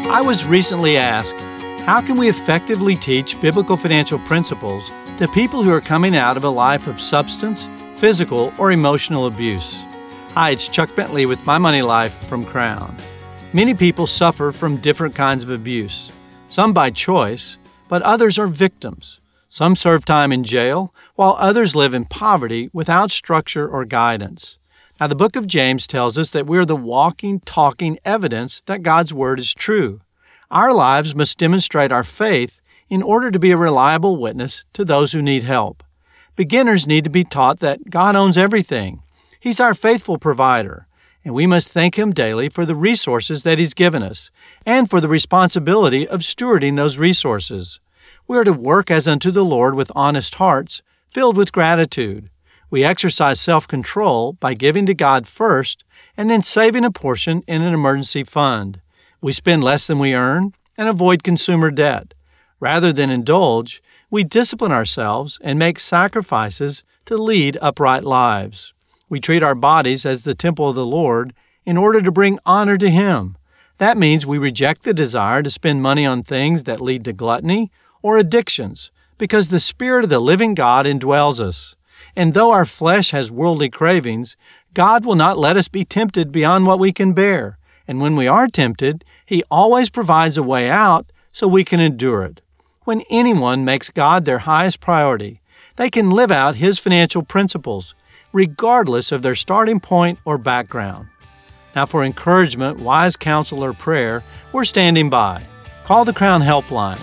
I was recently asked, how can we effectively teach biblical financial principles to people who are coming out of a life of substance, physical, or emotional abuse? Hi, it's Chuck Bentley with My Money Life from Crown. Many people suffer from different kinds of abuse, some by choice, but others are victims. Some serve time in jail, while others live in poverty without structure or guidance. Now, the book of James tells us that we're the walking, talking evidence that God's Word is true. Our lives must demonstrate our faith in order to be a reliable witness to those who need help. Beginners need to be taught that God owns everything. He's our faithful provider, and we must thank Him daily for the resources that He's given us and for the responsibility of stewarding those resources. We are to work as unto the Lord with honest hearts, filled with gratitude. We exercise self-control by giving to God first and then saving a portion in an emergency fund. We spend less than we earn and avoid consumer debt. Rather than indulge, we discipline ourselves and make sacrifices to lead upright lives. We treat our bodies as the temple of the Lord in order to bring honor to Him. That means we reject the desire to spend money on things that lead to gluttony or addictions, because the Spirit of the living God indwells us. And though our flesh has worldly cravings, God will not let us be tempted beyond what we can bear. And when we are tempted, He always provides a way out so we can endure it. When anyone makes God their highest priority, they can live out His financial principles, regardless of their starting point or background. Now, for encouragement, wise counsel, or prayer, we're standing by. Call the Crown Helpline,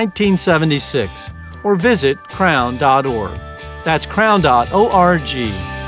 800-722-1976, or visit crown.org. That's crown.org.